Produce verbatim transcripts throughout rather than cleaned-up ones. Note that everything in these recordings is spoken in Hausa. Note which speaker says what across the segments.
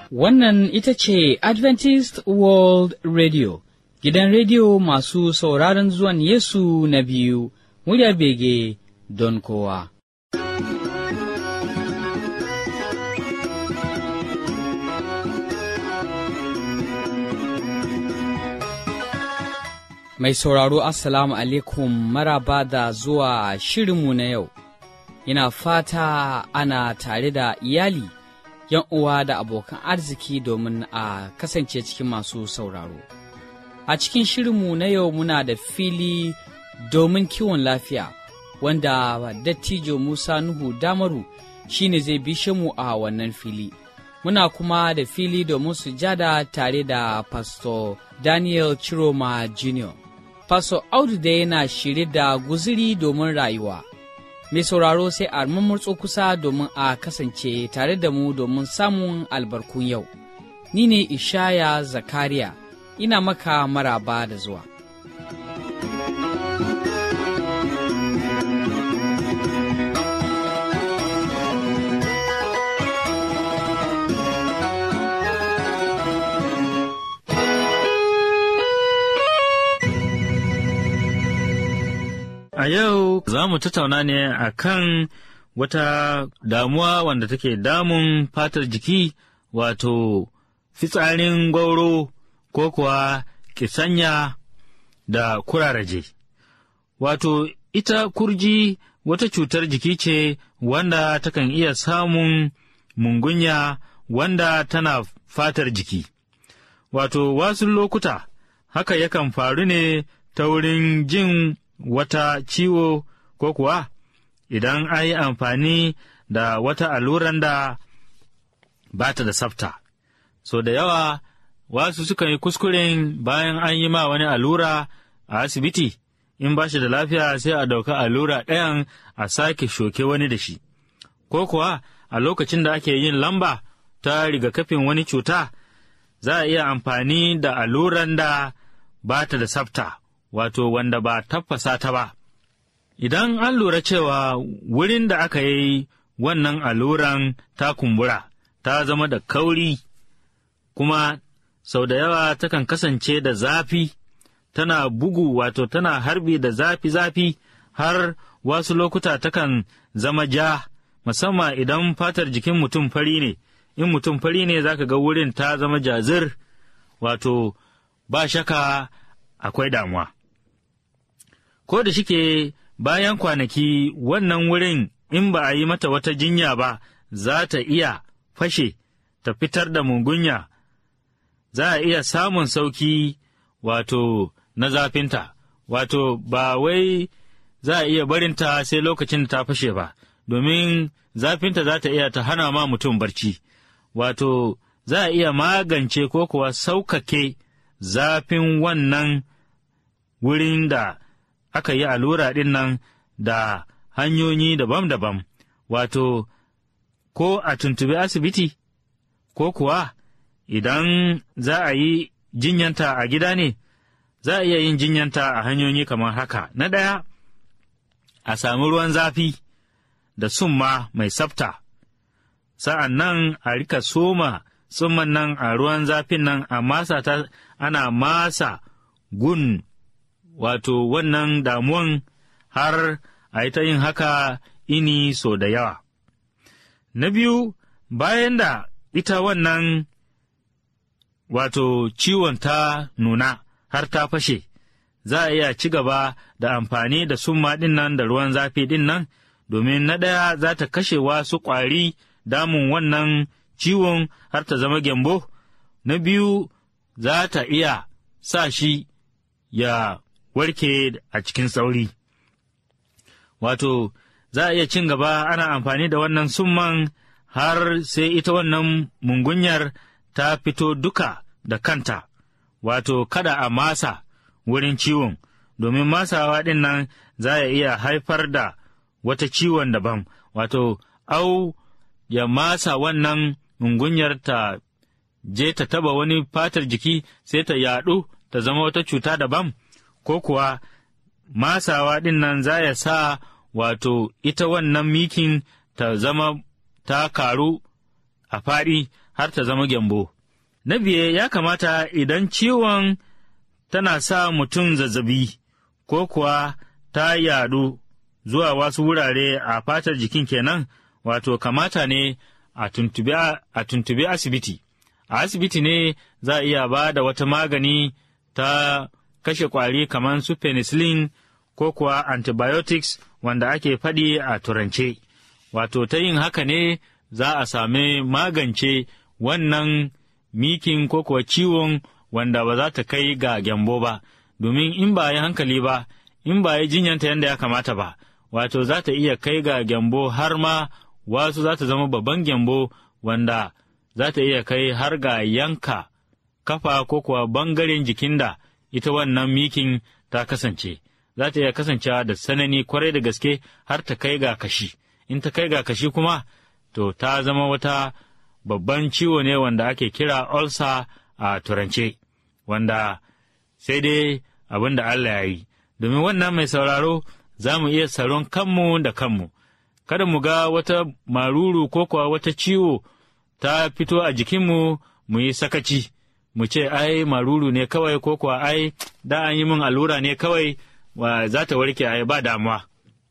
Speaker 1: Wannan ita ce Adventist World Radio, gidan rediyo masu sauraron zuwan Yesu na biyu, muryar bege don kowa. Mai sauraro Assalamu alaikum, maraba da zuwa shirinmu na yau. Ina fata ana tare da iyali, ‘yan uwa da abokan arziki domin a kasance cikin masu sauraro. A cikin shirinmu na yau muna da fili domin kiwon lafiya, wanda dattijo Musa Nuhu Damaru shi ne zai bishe mu a wannan fili. Muna kuma da fili domin sujada tare da Pastor Daniel Chiroma Junior Pastor Audu da yana shirye da guziri domin rayuwa. Mai sauraro sai a mummurtso kusa domin a kasance tare da mu domin samun albarkun yau. Ni ne Ishaya Zakariya, ina maka maraba da zuwa.
Speaker 2: A yau za mu tattauna ne a kan wata damuwa wanda take damun fatar jiki, wato fitsarin gwauro ko kuwa kisanya da kuraraje. Wato ita kurji wata cutar jiki ce wanda takan iya samun mungunya wanda tana fatar jiki. Wato wasu lokuta haka yakan faru ne ta wurin jin wata ciwo ko kuwa idan an yi amfani da wata alluran da ba ta da tsafta. So da yawa wasu suka yi kuskuren bayan an yi ma wani allura a asibiti, in ba shi da lafiya sai a dauka allura ɗayan a sake shoke wani da shi. Ko kuwa a lokacin da ake yin lamba ta rigakafin wani cuta, za a iya amfani da alluran da ba ta da tsafta, wato wanda ba tafasa ta ba. Idan an lura cewa wurin da aka yi wannan alluran ta kumbura, ta zama da kauri, kuma sau da yawa takan kasance da zafi, tana bugu wato tana harbi da zafi-zafi, har wasu lokuta takan zama ja, musamman idan fatar jikin mutum fari ne. In mutum fari ne za ka ga wurin ta zama jazir, wato ba shaka akwai damuwa. Ko da shike bayan kwanaki wannan wurin in ba a yi mata wata jinya ba, za ta iya fashe ta fitar da mungunya, za a iya samun sauki wato na zafinta, wato ba wai za a iya barinta sai lokacin ta fashe ba, domin zafinta za ta iya ta hana ma mutum barci, wato za a iya magance ko kuwa saukake zafin wannan wurin da aka yi allura ɗin nan da hanyoyi daban-daban, wato ko a tuntubi asibiti, ko kuwa idan za a yi jinyanta a gida ne, za a iya yin jinyanta a hanyoyi kamar haka. Na ɗaya, a sami ruwan zafi da summa mai tsafta, sa'an nan a rika soma tsumman nan a ruwan zafin nan a masa ta, ana masa gun wato wannan damuwan har a yi ta yin haka ini so da yawa. Na biyu, bayan da ita wannan wato ciwon ta nuna har ta fashe, za a iya ci gaba da amfani da summa ɗin nan da ruwan zafi ɗin nan, domin na ɗaya za ta kashe wasu ƙwari damun wannan ciwon har ta zama gyambo. Na biyu, za ta iya sa shi ya warke a cikin sauri. Wato, za a iya cin gaba ana amfani da wannan summan har sai ita wannan mungunyar ta fito duka da kanta, wato kada a masa wurin ciwon, domin masawa ɗin nan za a iya haifar da wata ciwon daban, wato, au ya masa wannan mungunyar ta je ta taba wani fatar jiki sai ta yaɗu ta zama wata cuta daban, ko kuwa masawa ɗin nan za ya sa wato ita wannan mikin ta zama ta karu a faɗi har ta zama gyambo. Na biye ya kamata idan ciwon tana sa mutum zazzabi ko kuwa ta yadu zuwa wasu wurare a fatar jikin kenan, wato kamata ne a tuntubi a tuntubi asibiti. A asibiti ne za a iya ba da wata magani ta kashe ƙwari kamar su penicillin ko kuwa antibiotics wanda ake faɗi a turance. Wato ta yin haka ne za a sami magance wannan mikin ko kuwa ciwon wanda ba za ta kai ga gyambo ba, domin in ba yi hankali ba, in ba yi jinyanta yadda ya kamata ba, wato za ta iya kai ga gyambo har ma wasu za ta zama babban gyambo wanda za ta iya kai har ga yanka kafa ko kuwa bangaren jikin da ita wannan mikin ta kasance. Za ta iya kasancewa da sanani kwarai da gaske har ta kai ga kashi. In ta kai ga kashi kuma, to ta zama wata babban ciwo ne wanda ake kira ulcer a turance, wanda sai dai abin da Allah ya yi. Domin wannan mai sauraro za mu iya tsaron kanmu da kanmu. Kada mu ga wata maruru ko kuwa wata ciwo ta fito a jikinmu mu yi sakaci, mu ce, ai, maruru ne kawai ko kuwa ai, da an yi min allura ne kawai wa za ta warke ai ba damuwa.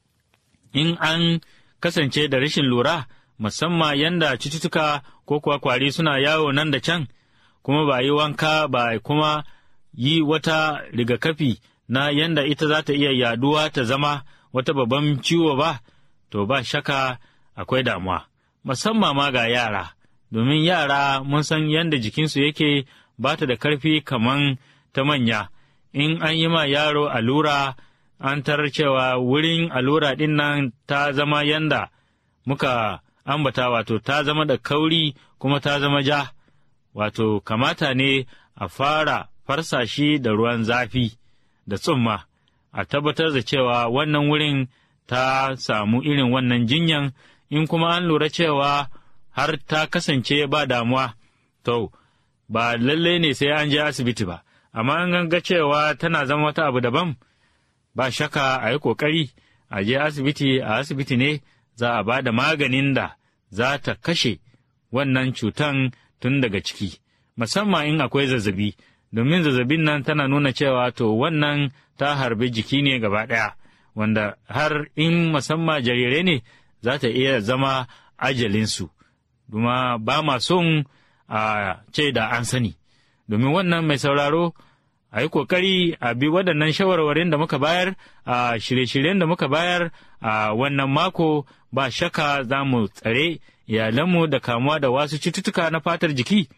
Speaker 2: In an kasance da rashin lura, musamman yanda cututtuka ko kuwa kwari suna yawo nan da can, kuma ba yi wanka ba kuma yi wata rigakafi na yanda ita za ta iya yaduwa ta zama wata babban ciwo ba, to ba shaka akwai damuwa, musamman ma ga yara, domin yara mun san yanda jikinsu yake ba ta da karfi kaman ta manya. In an yi ma yaro allura, an tarar cewa wurin allura ɗin nan ta zama yanda muka ambata, wato ta zama da kauri kuma ta zama ja, wato kamata ne a fara farsa shi da ruwan zafi da tsumma, a tabbatar da cewa wannan wurin ta samu irin wannan jinyan. In kuma an lura cewa har ta kasance ba damuwa, to, ba lallai ne sai an je asibiti ba, amma an ga cewa tana zama wata abu daban, ba shaka a yi ƙoƙari a je asibiti. A asibiti ne za a ba da maganin da za ta kashe wannan cutan tun daga ciki, musamman in akwai zazzabi, domin zazzabin nan tana nuna cewa to wannan ta harbi jiki ne gaba ɗaya, wanda har in musamman jarirai ne za ta iya zama ajalinsu, kuma ba ma son a ce da an sani. Domin wannan mai sauraro, a yi ƙoƙari a bi waɗannan shawarwarin da muka bayar a shirye-shiryen da muka bayar a wannan mako. Ba shaka za mu tsare iyalanmu da kamuwa da wasu cututtuka na fatar jiki.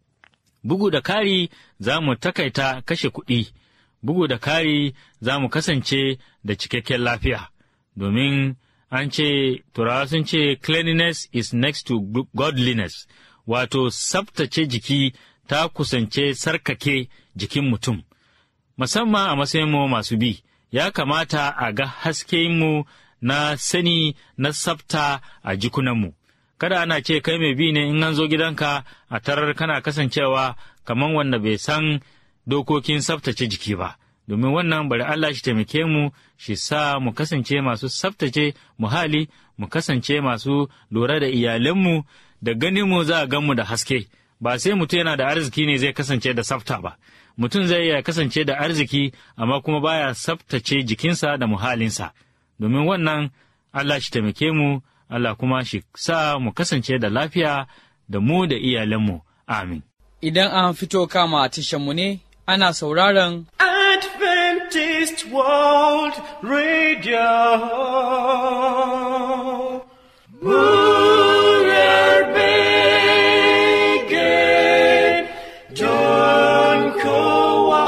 Speaker 2: Bugu da kari za mu takaita kashe kuɗi, bugu da kari za mu kasance da cikakken lafiya, domin an ce, turawa sun ce cleanliness is next to godliness, wato tsaftace jiki ta kusance sarkake jikin mutum. Musamman a matsayinmu masu bi, ya kamata a ga haskenmu na sani na tsafta a jikunanmu. Kada ana ce kai mai bi ne in an zo gidanka a tarar kana kasancewa kamar wanda bai san dokokin tsaftace jiki ba, domin wannan bari Allah shi taimake mu, shi sa mu kasance masu tsaftace muhalli, mu kasance masu lura da iyalanmu, da ganinmu za a ganmu da haske. Ba sai mutum yana da arziki ne zai kasance da tsafta ba, mutum zai iya kasance da arziki amma kuma baya tsaftace jikinsa da muhallinsa. Domin wannan Allah shi taimake mu, Allah kuma shi sa mu kasance da lafiya da mu da iyalanmu. Amin.
Speaker 1: Idan an fito kama tashanmu ne, ana sauraron
Speaker 3: Adventist World Radio. Muryar Begen John Kowa.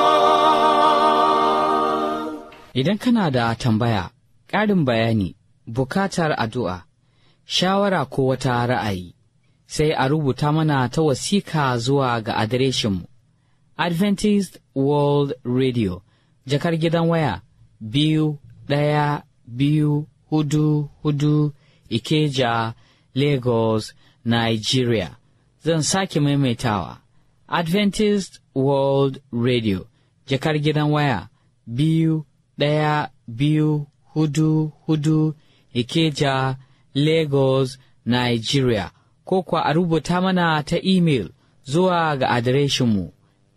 Speaker 1: Idan kana da tambaya, ƙarin bayani, bukatar addu'a, shawara ko wata ra'ayi, sai a rubuta mana ta wasika zuwa ga adireshinmu Adventist World Radio, jakar gidan waya biyu ɗaya biyu hudu hudu Ikeja, Lagos, Nigeria. Zan sake maimaitawa, Adventist World Radio, jakar gidan waya biyu ɗaya biyu hudu hudu Ikeja, Lagos, Nigeria. ko kuwa a rubuta mana ta imel zuwa ga adireshinmu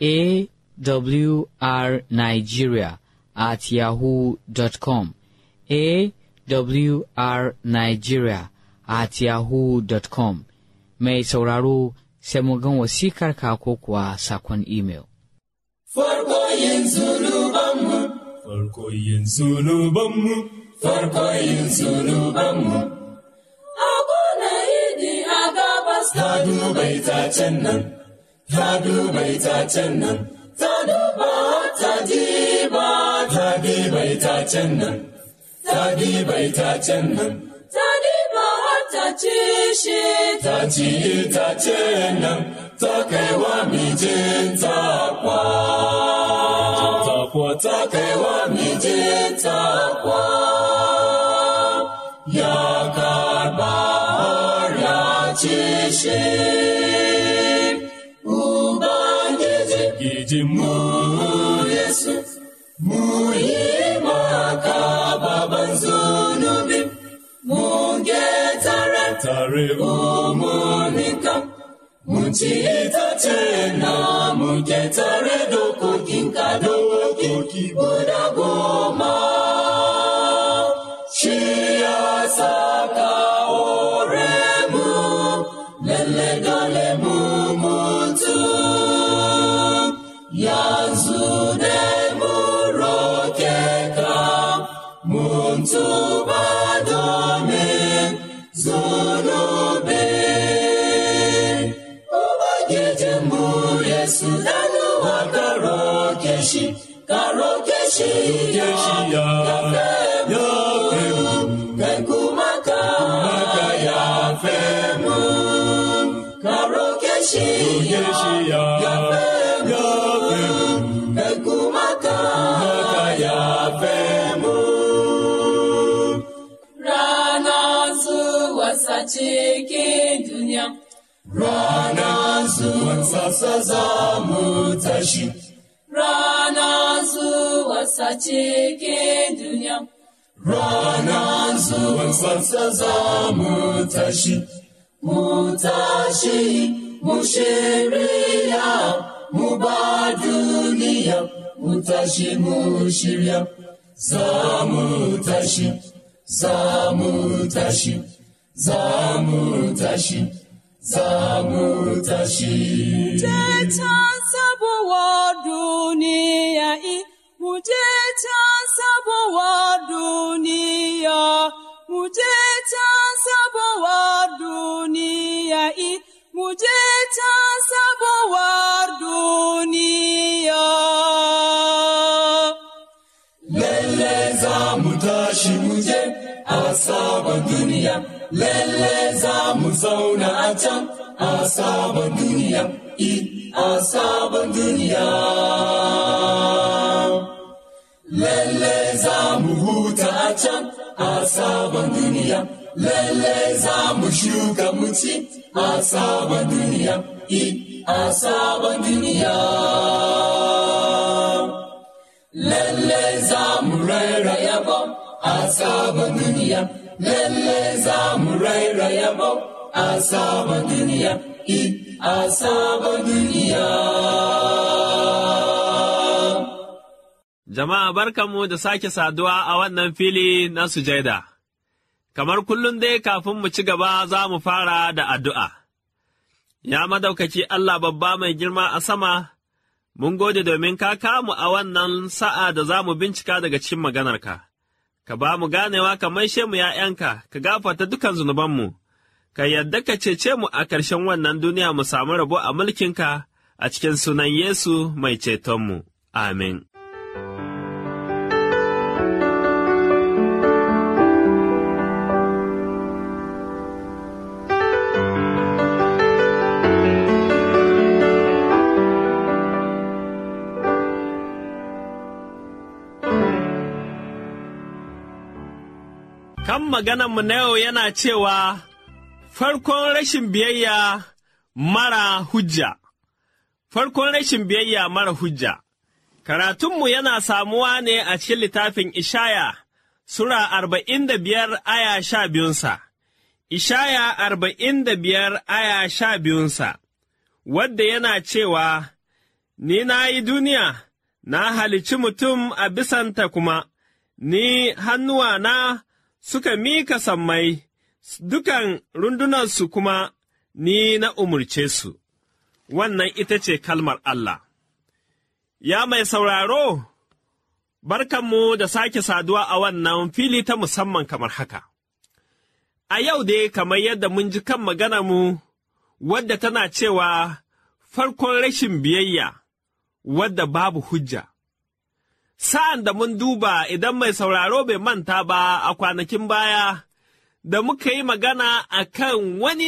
Speaker 1: awrnigeria at yahoo dot com awrnigeria at yahoo dot com. Mai sauraro sai mu gan wasikar ka ko kuwa sakon imel.
Speaker 4: Farko yin zunubanmu, farko yin zunubanmu, farko yin zunubanmu. Agona idi a gabas ta duba itacen nan, ta duba itacen nan, ta duba ta diba, ta diba itacen nan, ta diba itacen nan, ta diba ta ci shi, ta ci itacen nan, ta kai wa mijinta kwa. Kwa ta kai wa mijinta kwa. Ya karba har ya ci shi. Ubangiji gijinmu Yesu, mu yi maka baban zunubi, mu getare tare umunika, mu ci itacen na mu getare dokokinka dokoki guda goma. Shi ya saka ore mu, lalle dole mu mutu. Yanzu ne mu roke ka, mun tuba domin zunubi. Ubangijinmu Yesu danuwa ka roke shi, ka roke shi ya yafe mu, kai kuma ka yafe mu. Ka roke shi ya yafe mu, kai kuma ka yafe mu. Rana zuwa sa cikin duniya, rana zuwa sa za mu tashi. Rana zuwa sa cikin duniya, rana zuwa sa za mu tashi. Mu tashi, mu shirya, mu ba duniya, mu tashi mu shirya. Za mu tashi, za mu tashi, za mu tashi, za mu tashi.
Speaker 5: Ceton sabuwar duniya i, mu ceton sabuwar duniya, mu ceton sabuwar duniya i, mu ceton sabuwar duniya.
Speaker 4: Lalle za mu tashi mu je a sabon duniya, lalle za mu zauna a can a sabon duniya, i a sabon duniya. Lalle za mu huta a can a sabon duniya, lalle za mu shuka mu ci a sabon duniya, i a sabon duniya. Lalle za mu raira yabo a sabon duniya, lalle za mu raira yabo a sabon duniya, i a sabon duniya.
Speaker 6: Jama'a barkanmu da sake saduwa a wannan fili na sujaida. Kamar kullum dai kafin mu ci gaba za mu fara da addu'a. Ya madaukaki Allah babba mai girma a sama, mun gode domin ka kamu a wannan sa'a da za mu bincika daga cikin maganarka. Ka ba mu ganewa ka maishe mu ’ya'yanka, ka gafarta dukan zunubanmu, ka yadda ka cece mu a ƙarshen wannan duniya mu samu rabo a mulkinka a cikin sunan Yesu mai cetonmu. Amin. Kan maganarmu na yau yana cewa farkon rashin biyayya mara hujja. Farkon rashin biyayya mara hujja. Karatunmu yana samuwa ne a cikin littafin Ishaya, Sura arba'in da biyar aya sha biyunsa, Ishaya arba'in da biyar aya sha biyunsa, wadda yana cewa, Ni na yi duniya, na halici mutum a bisanta kuma, ni hannuwana suka mika sammai, dukan rundunansu kuma ni na umurce su. Wannan ita ce kalmar Allah. Ya mai sauraro, barkanmu da sake saduwa a wannan fili ta musamman kamar haka. A yau dai kamar yadda mun ji kan maganarmu wadda tana cewa farkon rashin biyayya wadda babu hujja. Sa'an da mun duba idan mai sauraro bai manta ba a kwanakin baya da muka yi magana a kan wani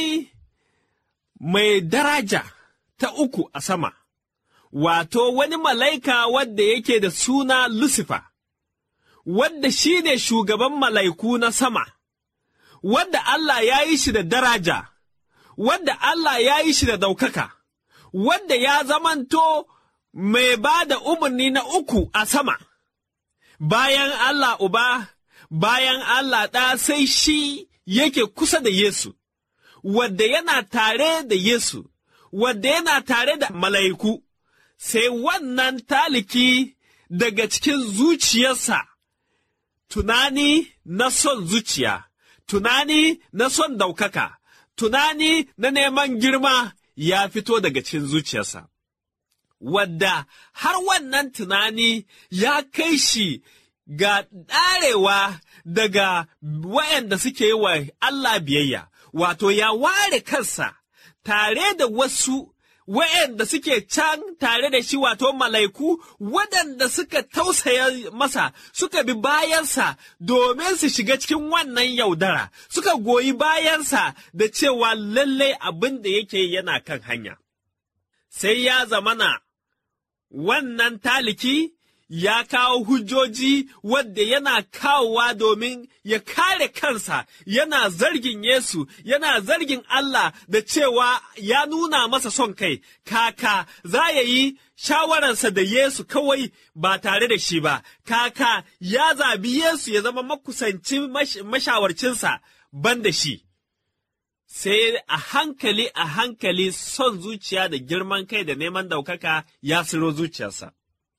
Speaker 6: mai daraja ta uku a sama, wato wani mala'ika wadda yake da suna Lucifer, wadda shi ne shugaban mala'iku na sama, wadda Allah ya yi shi da daraja, wadda Allah ya yi shi da ɗaukaka, wadda ya zamanto mai ba da umarni na uku a sama. Bayan Allah Uba, bayan Allah ɗa sai shi yake kusa da Yesu, wadda yana tare da Yesu, wadda yana tare da mala'iku, sai wannan taliki daga cikin zuciyarsa, tunani na son zuciya, tunani na son daukaka, tunani na neman girma ya fito daga cikin zuciyarsa. Wadda har wannan tunani ya kai shi ga ɗarewa daga wayanda suke yi wa Allah biyayya, wato ya ware kansa tare da wasu wayanda suke can tare da shi wato mala'iku waɗanda suka tausaya masa suka bi bayansa domin su shiga cikin wannan yaudara, suka goyi bayansa da cewa lallai abin da yake yana kan hanya. Sai ya zamana wannan taliki ya kawo hujjoji wadda yana kawowa domin ya kare kansa, yana zargin Yesu, yana zargin Allah da cewa ya nuna masa son kai, kaka za ya yi shawararsa da Yesu kawai ba tare da shi ba, kaka ya zabi Yesu ya zama makusancin mashawarcinsa ban da shi. Sai a hankali a hankali son zuciya da girman kai da neman daukaka ya siro zuciyarsa.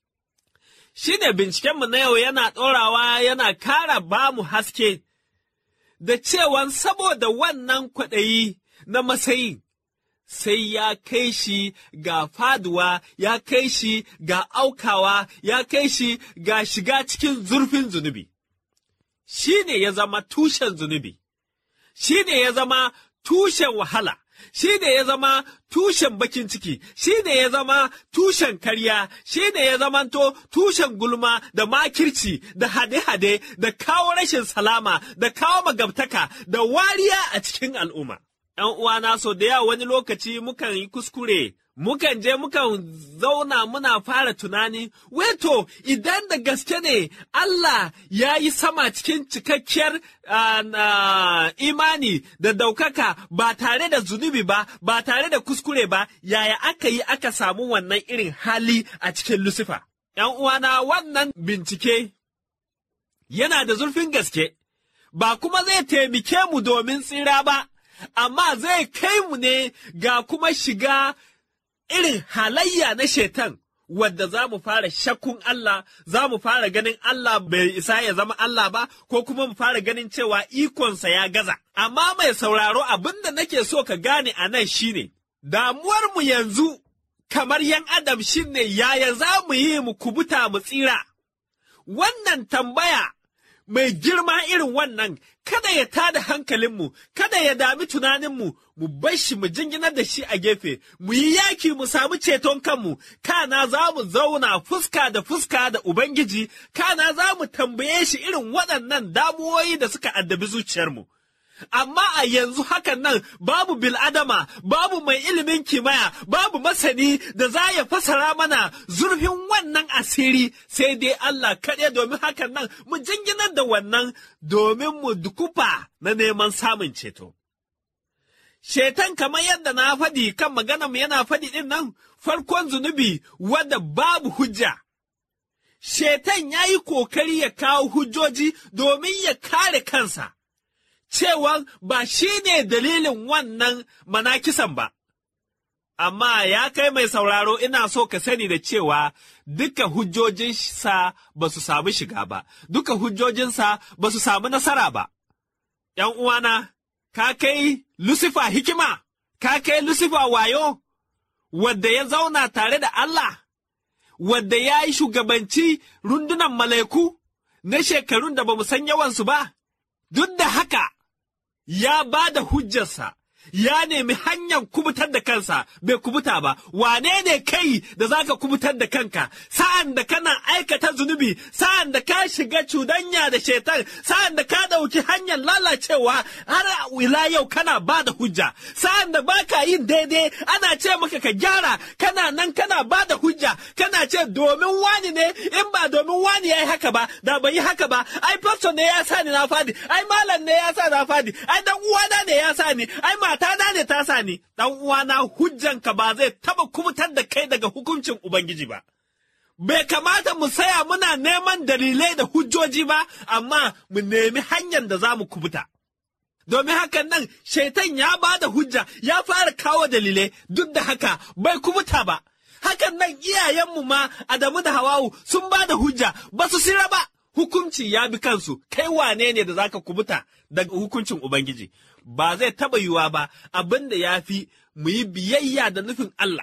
Speaker 6: Shi ne bincikenmu na yau yana ɗorawa yana kara ba mu haske da cewan saboda wannan kwaɗayi na matsayin sai ya kai shi ga faduwa, ya kai shi ga aukawa, ya kai shi ga shiga cikin zurfin zunubi. Shi ne ya zama tushen zunubi, shi ne ya zama tushen wahala, shi ne ya zama tushen bakin ciki, shi ne ya zama tushen karya, shi ne ya zamanto tushen gulma da makirci da hade-hade da kawo rashin salama da kawo magabtaka da wariya a cikin al'umma. ‘Yan uwana so da yawa wani lokaci mukan yi kuskure, mukan je mukan zauna muna fara tunani, weto idan da gaske ne Allah ya yi sama cikin cikakkiyar uh, uh, imani da daukaka ba tare da zunubi ba, ba tare da kuskure ba, yaya aka yi aka samu wannan irin hali a cikin Lucifer? ‘Yan uwana wannan bincike yana da zurfin gaske, ba kuma zai taimake mu domin tsira ba, amma zai kai mu ne ga kuma shiga irin halayya na shetan wadda za mu fara shakkun Allah, za mu fara ganin Allah bai isa ya zama Allah ba, ko kuma mu fara ganin cewa ikonsa ya gaza. Amma mai sauraro abin da nake so ka gane a nan shine, damuwarmu yanzu kamar ‘yan Adam shine yaya za mu yi mu kubuta mu tsira. Wannan tambaya mai girma irin wannan kada ya tada hankalinmu, kada ya dami tunaninmu, mu bar shi mu jinginar da shi a gefe, mu yi yaki mu samu ceton kanmu, kana za mu zauna fuska da fuska da Ubangiji, kana za mu tambaye shi irin waɗannan damuwoyi da suka addabi zuciyarmu. Amma a yanzu hakan nan babu bil'adama, babu mai ilimin kimaya, babu masani da za ya fasara mana zurfin wannan asiri sai dai Allah kaɗai, domin hakan nan mu jinginar da wannan domin mu dukufa na neman samun ceto. Shetan kamar yadda na faɗi kan maganarmu yana faɗi ɗin nan farkon zunubi wadda babu hujja. Shetan ya yi kokari ya kawo hujjoji domin ya kare kansa. cewa ba shi ne dalilin wannan manakisan ba. Amma ya kai mai sauraro ina so ka sani da cewa duka hujjojinsa ba su samu shiga ba, duka hujjojinsa ba su samu nasara ba. ‘Yan uwana, ka kai Lucifer hikima, ka kai Lucifer wayo, wadda ya zauna tare da Allah, wadda ya yi shugabanci rundunan malaiku na shekarun da ba mu san yawansu ba, duk da haka ya ba da hujjarsa. Ya nemi hanyar kubutar da kansa bai kubuta ba, wane ne kai da za ka kubutar da kanka sa'an da kana aikata zunubi, sa'an da ka shiga cudanya da shetan, sa'an da ka ɗauki hanyar lalacewa har ila yau kana ba da hujja, sa'an da baka yin daidai ana ce maka ka gyara, kana nan kana ba da hujja, kana ce domin wani ne, in ba domin wani ya yi haka ba, da bai yi haka ba, ai pastor ne ya sa ni na fadi, ai malam ne ya sa na fadi, ai dan uwana ne ya sa ni, ai mata na ne ta sa ni, ɗan uwana hujjanka ba zai taba kubutar da kai daga hukuncin Ubangiji ba. Bai kamata mu saya muna neman dalilai da hujjoji ba, amma mu nemi hanyar da za mu kubuta. Domin hakan nan, shaitan ya ba da hujja, ya fara kawo dalilai, duk da haka bai kubuta ba. Hakan nan iyayenmu ma Adamu da Hawwa'u sun ba da hujja, ba su sira ba. Hukunci ya bi kansu, kai wane ne da zaka kubuta daga hukuncin Ubangiji? Ba zai taɓa yiwuwa ba, abin da ya fi mu yi biyayya da nufin Allah.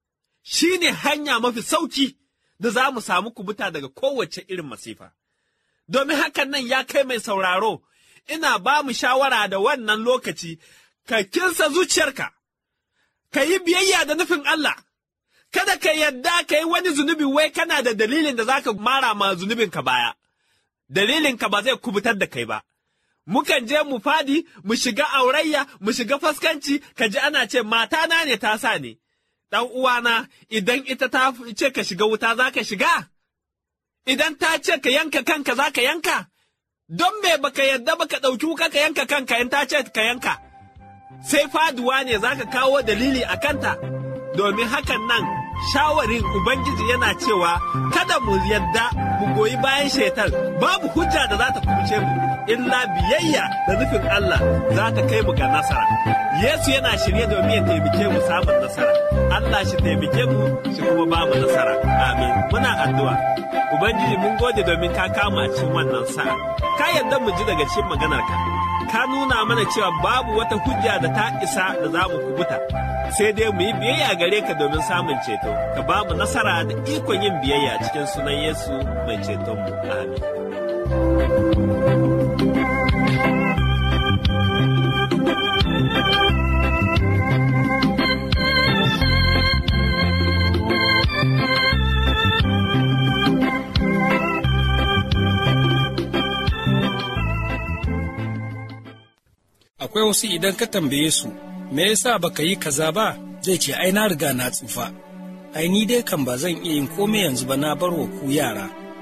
Speaker 6: Shi ne hanya mafi sauki da za mu samu kubuta daga kowace irin masifa. Domin hakan nan ya kai mai sauraro, ina ba mu shawara da wannan lokaci, ka kinsa zuciyarka, ka yi biyayya da nufin Allah. Kada ka yadda ka yi wani zunubi wai kana da dalilin da za ka mara ma zunubinka baya. Dalilinka ba zai kubutar da kai ba. Mukan je mu fadi, mu shiga aurayya, mu shiga faskanci, ka ji ana ce matana ne ta sa ne. Ɗan uwana, idan ita ta ce ka shiga wuta za ka shiga? Idan ta ce ka yanka kanka za ka yanka? Don me baka yadda baka ɗauki wuka ka yanka kanka in ta ce ka yanka? Sai faduwa ne za ka kawo dalili a kanta? Domin hakan nan, shawarin Ubangiji yana cewa kada mu yadda mu goyi bayan shaitan, babu hujja da za ta kubuce mu, illa biyayya da nufin Allah za ta kai mu ga nasara. Yesu yana shirye domin ya taimake mu samun nasara. Allah shi taimake mu shi kuma ba mu nasara. Amin. Muna addu'a. Ubangiji mun gode domin ka kama a cikin wannan sa'a. Ka yarda mu ji daga cikin maganarka. Ka nuna mana cewa babu wata hujja da ta isa da za mu kubuta. Sai dai mu yi biyayya gare ka domin samun ceto. Ka ba mu nasara da ikon yin biyayya cikin sunan Yesu mai cetonmu. Amin.
Speaker 7: Akwai wasu idan ka tambaye su, me yasa baka yi kaza ba, zai ce ai na riga na tsufa. Ai ni dai kan ba zan iya yin komai yanzu ba, na bar wa ku yara.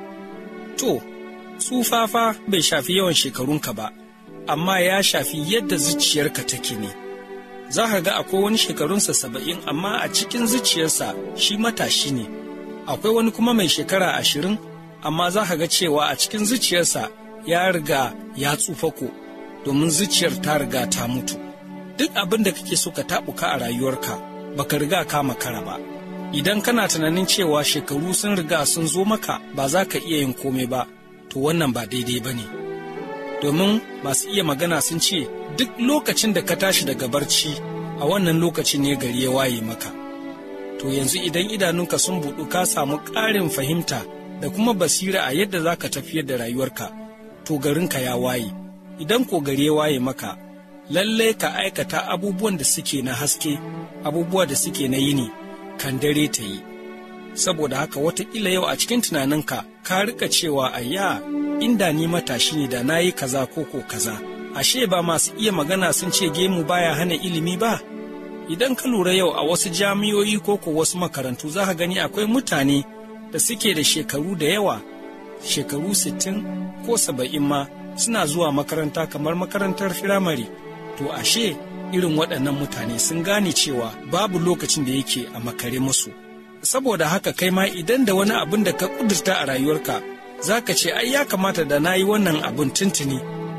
Speaker 7: To, tsufa fa bai shafi yawan shekarunka ba, amma ya shafi yadda zuciyarka take ne. Za ka ga akwai wani shekarunsa saba'in amma a cikin zuciyarsa shi matashi ne. Akwai wani kuma mai shekara ashirin amma za ka ga cewa a cikin zuciyarsa ya riga ya tsufa ko, domin zuciyar ta riga ta mutu. Duk abin da kake so ka taɓuka a rayuwarka baka riga ka makara ba. Idan kana tunanin cewa shekaru sun riga sun zo maka ba za ka iya yin komai ba, to wannan ba daidai ba ne. Domin masu iya magana sun ce duk lokacin da ka tashi daga barci a wannan lokacin ne gari ya waye maka. To yanzu idan idanunka sun buɗu ka samu ƙarin fahimta da kuma basira a yadda za ka tafiyar da rayuwarka, to garinka ya waye. Idan ko gari ya waye maka, lallai ka aikata abubuwan da suke na haske, abubuwa da suke na yini, kan dare ta yi. Saboda haka wataƙila yau a cikin tunaninka ka rika cewa ayya, inda ni matashi ne da na yi kaza ko ko kaza. Ashe ba masu iya magana sun ce gemu baya hana ilimi ba? Idan ka lura yau a wasu jami'o'i ko ko wasu makarantu za ka gani akwai mutane da suke da shekaru da yawa, shekaru sittin ko saba'in ma, suna zuwa makaranta kamar makarantar firamare. To ashe irin waɗannan mutane sun gane cewa babu lokacin da yake a makare musu. Saboda haka kai ma idan da wani abin da ka ƙudurta a rayuwarka, za ka ce ai ya kamata da na yi wannan abin tuntuni,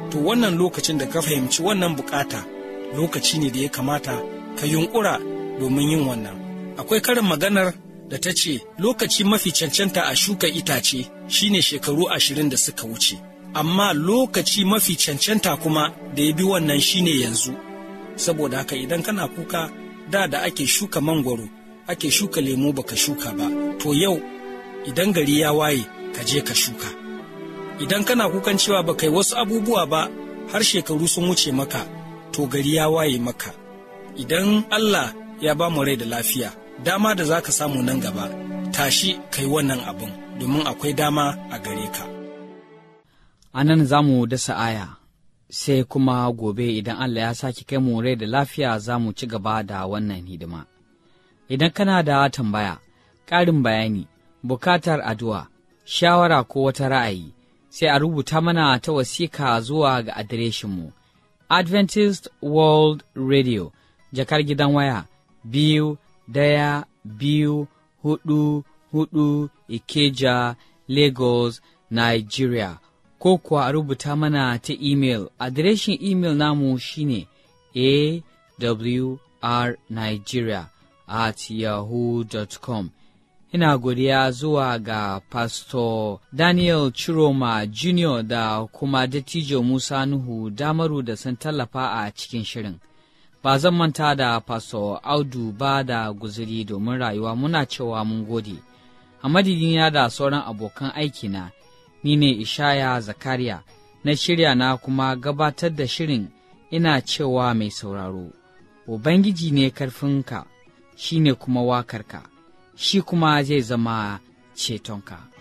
Speaker 7: to wannan lokacin da ka fahimci wannan bukata lokaci ne da ya kamata ka yunkura domin yin wannan. Akwai karin maganar da ta ce lokaci mafi cancanta a shuka itace shine shekaru ashirin da suka wuce, amma lokaci mafi cancanta kuma da ya bi wannan shine yanzu. Saboda haka idan kana kuka da da ake shuka mangwaro, ake shuka lemu baka shuka ba, to yau idan gari ya waye ka je ka shuka. Idan kana kukan cewa baka yi wasu abubuwa ba har shekaru sun wuce maka, to gari ya waye maka. Idan Allah ya ba mu rai da lafiya, dama da za ka samu nan gaba, tashi kai wannan abin domin akwai dama a gare ka.
Speaker 1: A nan za mu dasa aya, sai kuma gobe idan Allah ya sake kai mu rai da lafiya za mu ci gaba da wannan hidima. Idan kana da tambaya, ƙarin bayani, bukatar addu'a, shawara ko wata ra'ayi, sai a rubuta mana ta wasiƙa zuwa ga adireshinmu. Adventist World Radio, jakar gidan waya, biyu daya biyu hudu hudu Ikeja, Lagos, Nigeria. Ko kuwa a rubuta mana ta email. Adireshin email namu shine awrnigeria at yahoo dot com. Ina godiya zuwa ga Pastor Daniel Chiroma Junior da kuma Dattijo Musa Nuhu Damaru da sun tallafa a cikin shirin. Ba zan manta da Pastor Audu ba da guzuri domin rayuwa, muna cewa mun gode. A madadina da sauran abokan aikina, ni ne Ishaya Zakariya, na shirya na kuma gabatar da shirin, ina cewa mai sauraro, Ubangiji ne karfinka, shi ne kuma wakarka, shi kuma zai zama cetonka.